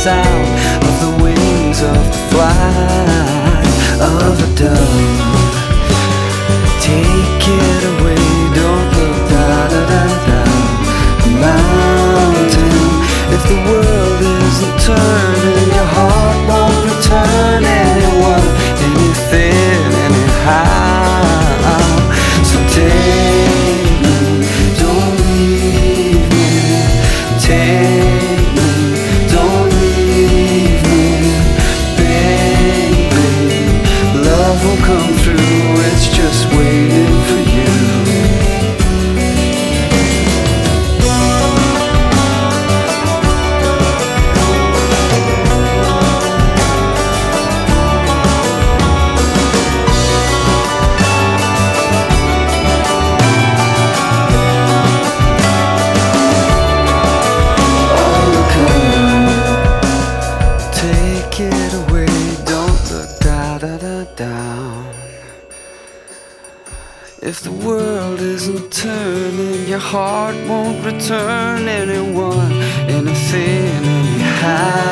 sound of the wings of the flight of a dove. Take it away, don't look down the mountain. If the world isn't turning, your heart won't return anyone, anything, anyhow. So take me, don't leave me. Take me, don't leave me, baby. Love will come through, it's just waiting for you. Get away, don't look down. If the world isn't turning, your heart won't return anyone, anything, anyhow.